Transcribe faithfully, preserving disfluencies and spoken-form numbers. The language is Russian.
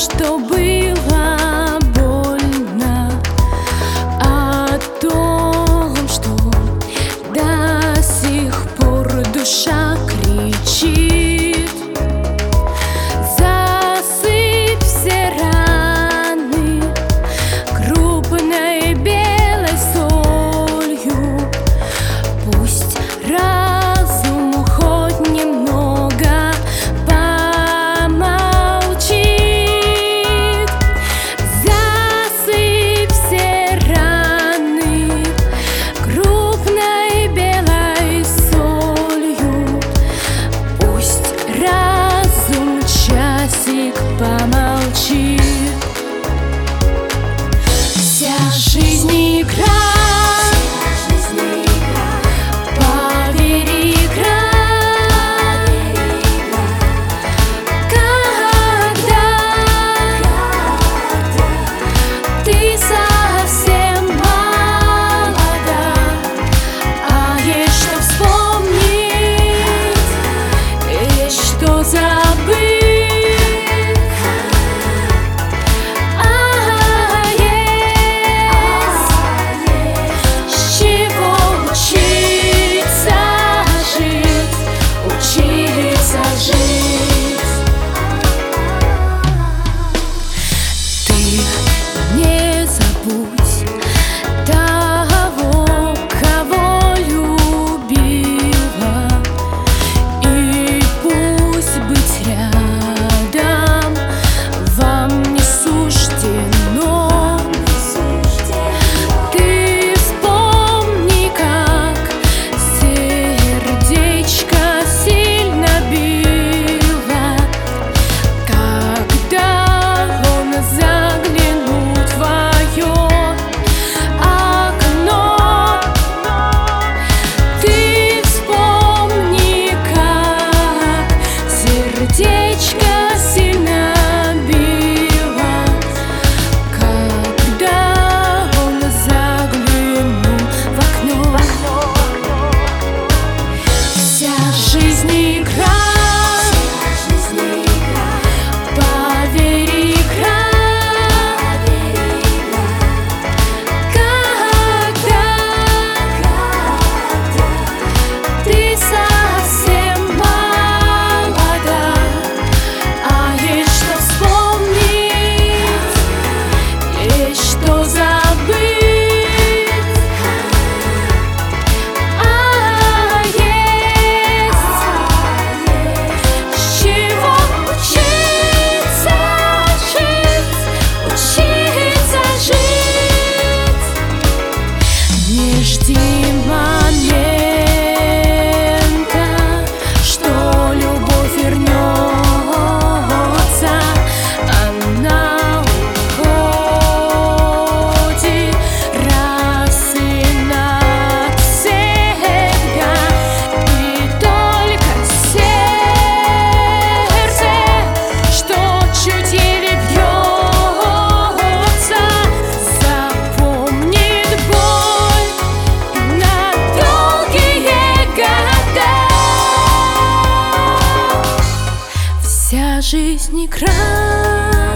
что было больно, о том, что до сих пор душа кричит. Засыпь все раны крупной белой солью, пусть разум хоть немного помолчит. Засыпь все раны крупной белой солью, пусть разум часик помолчит. Вся жизнь игра. Жди момента, что любовь вернется. Она уходит раз и навсегда, и только сердце, что чуть еле бьется, запомнит боль на долгие года. Вся жизнь игра.